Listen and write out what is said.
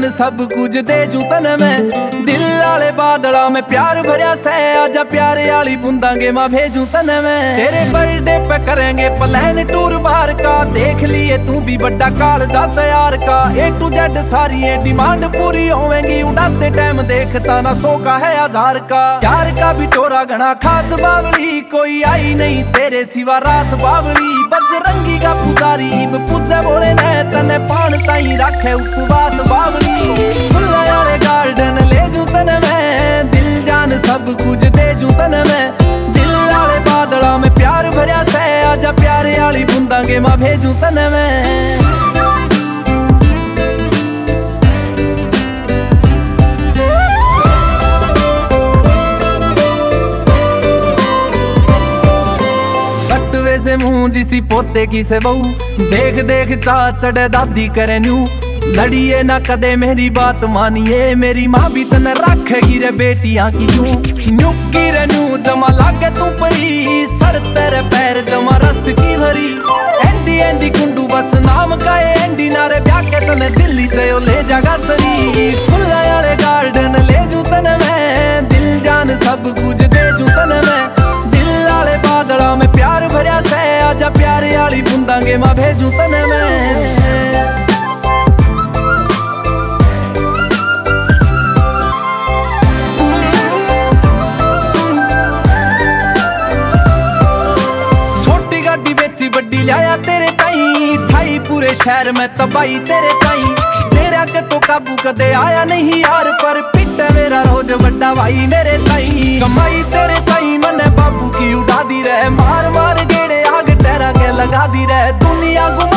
जान सब कुछ दे जू तने मैं, दिल वाले बादला में प्यार भरिया से, आजा प्यारे वाली बूंदांगे माँ भेजू तने मैं। तेरे बर्थडे पे करेंगे प्लान टूर बाहर का, देख लिए तू भी बड़ा काल जा से यार का। A to Z सारी डिमांड पूरी होवेंगी, उड़ाते टाइम देखता ना 100 का है 1000 का। यार का भी टोरा घना खास बावली, कोई आई नहीं तेरे सिवा रास बावली। बजरंगी का पुजारी पूजे बोले ने, तने पान ताई रखे उपवास बावली। फुल्ला वाले गार्डन ले जू तने मैं, दिल जान सब कुछ दे जू तने मैं। दिल वाले बादला में प्यार भरिया से, आजा प्यारे वाली बूंदांगे माँ भेजू तने मैं। से मुंह जिसी पोते की से बहू, देख देख चा चढ़े दादी करे न्यू। लड़िए ना कदे मेरी बात मानिए, मेरी माँ भी तने रखेगी रे बेटियां की यूं। न्यूकी रे न्यू जमा लागे तू परी, सर तेरे पैर जमा रस की भरी। एंडी एंडी कुंडू बस नाम का एंडी, नारे ब्याह के तने दिल्ली गयो ले जागा सरी। फुल्ला वाले गार्डन ले जू तने मैं, दिल जान सब कुछ दे जू तने मैं। दिल वाले बादला में प्यार भरिया से, आजा प्यारे वाली बूंदांगे माँ भेजू तने मैं। छोटी गाड़ी बेची बड्डी लाया तेरे ताई, ठाई पूरे शहर में तबाही तेरे ताई। तेरे आगे तो काबू कदे आया नहीं यार, पर पिट मेरा रोज बड़ा भाई मेरे ताई। कमाई तेरे ताई मने बाबू की उड़ा दी रहे, मार मार गेड़े आग टहरा के लगा दी रहे। दुनिया